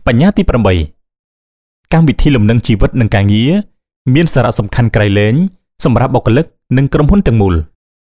បញ្ញាទី8កម្មវិធីលំនឹងជីវិតនិងការងារមានសារៈសំខាន់ក្រៃលែងសម្រាប់បុគ្គលិកនិងក្រុមហ៊ុនទាំងមូល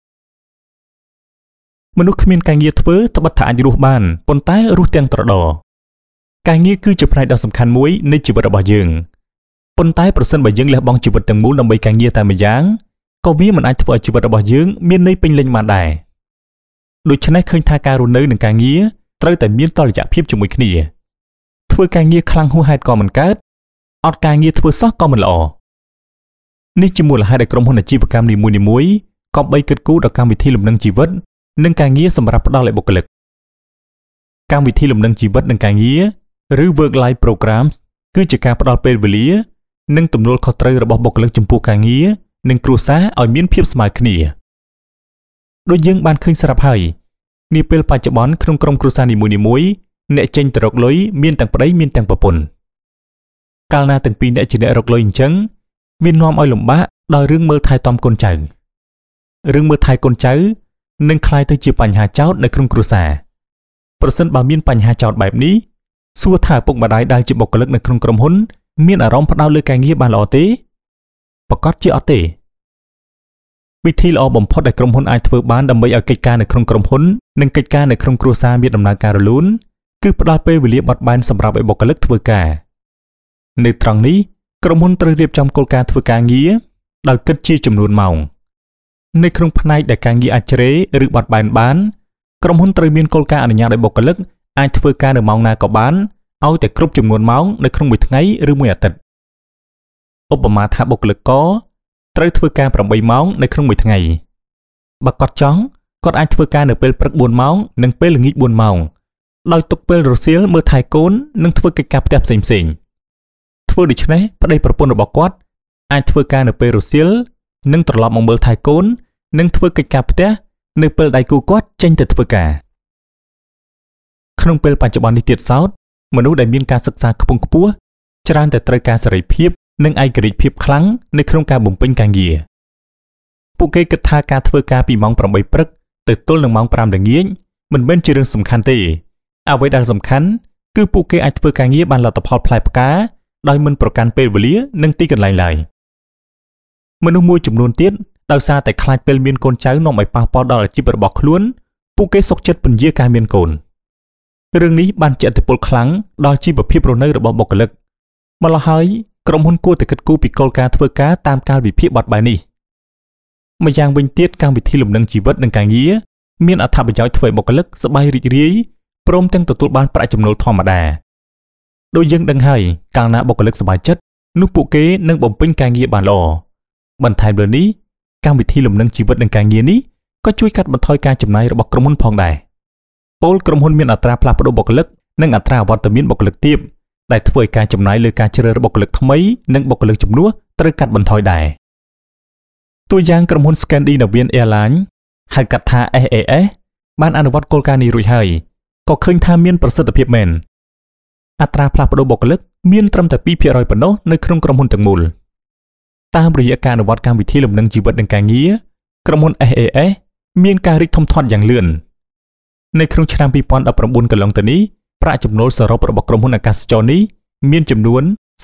មនុស្សគ្មានការងារធ្វើត្បិតថាអាចរស់បានប៉ុន្តែរស់ទាំងត្រដរការងារគឺជាផ្នែកដ៏សំខាន់មួយនៃជីវិតរបស់យើងប៉ុន្តែប្រសិនបើយើងលះបង់ជីវិតទាំងមូលដើម្បីការងារតែម្យ៉ាងក៏វាមិនអាចធ្វើឲ្យជីវិតរបស់យើងមានន័យពេញលេញបានដែរដូច្នេះឃើញថាការរស់នៅនិងការងារត្រូវតែមានតុល្យភាពជាមួយគ្នាធ្វើការងារខ្លាំងហួសហេតុក៏មិនកើតអត់ការងារធ្វើសោះក៏មិនល្អនេះជាមូលហេតុដែលក្រុមហ៊ុនអាជីវកម្មនីមួយៗក៏បីគិតគូរដល់កម្មវិធីលំនឹងជីវិតនិងការងារសម្រាប់ផ្ដល់ឲ្យបុគ្គលិកកម្មវិធីលំនឹងជីវិតនិងការងារឬ work life programs គឺជាការផ្ដល់ពេលវេលានិងទំនួលខុសត្រូវរបស់បុគ្គលិកចំពោះការងារនិងគ្រួសារឲ្យមានភាពស្មើគ្នាដូចយើងបានឃើញស្រាប់ហើយនាពេលបច្ចុប្បន្នក្នុងក្រុមគ្រួសារនីមួយៗអ្នកចេញទៅរកលុយមានទាំងប្តីមានទាំងប្រពន្ធកាលណាទាំងពីរអ្នកជាអ្នករកលុយអញ្ចឹងវានាំឲ្យលំបាកដោយរឿងមើលថែទាំកូនចៅរឿងមើលថែកូនចៅនឹងក្លាយទៅជាបញ្ហាចោទនៅក្នុងគ្រួសារប្រសិនបើមានបញ្ហាចោទបែបនេះសួរថាឪពុកម្ដាយដែលជាបុគ្គលិកនៅក្នុងក្រុមហ៊ុនមានអារម្មណ៍ផ្ដោតលើការងារបានល្អទេប្រកាសជាអត់ទេវិធីល្អបំផុតដែលក្រុមហ៊ុនអាចធ្វើបានដើម្បីឲ្យកិច្ចការនៅក្នុងក្រុមហ៊ុននិងកិច្ចការនៅក្នុងគ្រួសារមានដំណើរការរលូនគឺផ្ដល់ពេលវេលាបត់បែនសម្រាប់ឲ្យបុគ្គលិកធ្វើការនៅត្រង់នេះក្រុមហ៊ុនត្រូវរៀបចំគោលការណ៍ធ្វើការងារដោយគិតជាចំនួនម៉ោងនៅក្នុងផ្នែកដែលការងារអាចជ្រេឬបត់បែនបានក្រុមហ៊ុនត្រូវមានគោលការណ៍អនុញ្ញាតឲ្យបុគ្គលិកអាចធ្វើការនៅម៉ោងណាក៏បានឲ្យតែគ្រប់ចំនួនម៉ោងនៅក្នុងមួយថ្ងៃឬមួយអាទិត្យឧបមាថាបុគ្គលិកកត្រូវធ្វើការ8ម៉ោងនៅក្នុងមួយថ្ងៃបើគាត់ចង់គាត់អាចធ្វើការនៅពេលព្រឹក4ម៉ោងនិងពេលល្ងាច4ម៉ោងដោយទុកពេលរសៀលមើលថែកូននិងធ្វើកិច្ចការផ្ទះផ្សេងៗធ្វើដូច្នេះប្តីប្រពន្ធរបស់គាត់អាចធ្វើការនៅពេលរសៀលនិងត្រឡប់មកមើលថែកូននិងធ្វើកិច្ចការផ្ទះនៅពេលដៃគូគាត់ចេញទៅធ្វើការក្នុងពេលបច្ចុប្បន្ននេះទៀតសោតមនុស្សដែលមានការសិក្សាខ្ពង់ខ្ពស់ច្រើនតែត្រូវការសេរីភាពនិងឯករាជ្យភាពខ្លាំងនៅក្នុងការបំពេញការងារពួកគេគិតថាការធ្វើការពីម៉ោង8ព្រឹកទៅទល់នឹងម៉ោង5ល្ងាចមិនមែនជារឿងសំខាន់ទេអ្វីដែលសំខាន់គឺពួកគេអាចធ្វើការងារបានលទ្ធផលផ្លែផ្កាដោយមិនប្រកាន់ពេលវេលានិងទីកន្លែងឡើយមនុស្សមួយចំនួនទៀតដោយសារតែខ្លាចពេលមានកូនចៅនាំឲ្យប៉ះពាល់ដល់អាជីពរបស់ខ្លួនពួកគេសុខចិត្តពន្យាការមានកូនរឿងនេះបានជះឥទ្ធិពលខ្លាំងដល់ជីវភាពរស់នៅរបស់បុគ្គលិកម្ល៉េះហើយក្រុមហ៊ុនគួរតែគិតគូរពីគោលការណ៍ធ្វើការតាមកាលវិភាគបត់បែននេះម្យ៉ាងវិញទៀតកម្មវិធីលំនឹងជីវិតនិងការងារមានអត្ថប្រយោជន៍ធ្វើឲ្យបុគ្គលិកសប្បាយរីករាយព្រមទាំងទទួលបានប្រាក់ចំណូលធម្មតាដោយយើងដឹងហើយកាលណាបុគ្គលិកសប្បាយចិត្តនោះពួកគេនឹងបំពេញការងារបានល្អបន្ថែមលើនេះកម្មវិធីលំនឹងជីវិតនិងការងារនេះក៏ជួយកាត់បន្ថយការចំណាយរបស់ក្រុមហ៊ុនផងដែរពលក្រុមហ៊ុនមានអត្រាផ្លាស់ប្តូរបុគ្គលិកនិងអត្រាអវត្តមានបុគ្គលិកទាបដែលធ្វើឲ្យការចំណាយលើការជ្រើសរើសបុគ្គលិកថ្មីនិងបុគ្គលិកជំនួសត្រូវកាត់បន្ថយដែរតួយ៉ាងក្រុមហ៊ុន Scandinavian Airlines ហៅកាត់ថា SAS បានអនុវត្តគោលការណ៍នេះរួចហើយក៏ឃើញថាមានប្រសិទ្ធភាពមែនអត្រាផ្លាស់ប្តូរបុគ្គលិកមានត្រឹមតែ 2% ប៉ុណ្ណោះនៅក្នុងក្រុមហ៊ុនទាំងមូលតាមរយៈការអនុវត្តកម្មវិធីលំនឹងជីវិតនិងការងារក្រុមហ៊ុន SAS មានការរីកធំធាត់យ៉ាងលឿននៅក្នុងឆ្នាំ2019កន្លងទៅនេះប្រាក់ចំណូលសរុបរបស់ក្រុមហ៊ុនអាកាសចរនេះមានចំនួន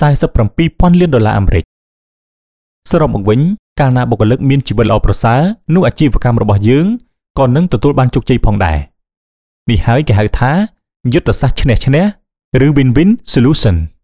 $47,000 លានអាមេរិកសរុបមកវិញកាលណាបុគ្គលិកមានជីវិតល្អប្រសើរនោះអាជីវកម្មរបស់យើងក៏នឹងទទួលបានជោគជ័យផងដែរនេះហើយគេហៅថាយុទ្ធសាស្ត្រឈ្នះឈ្នះឬ Win-Win Solution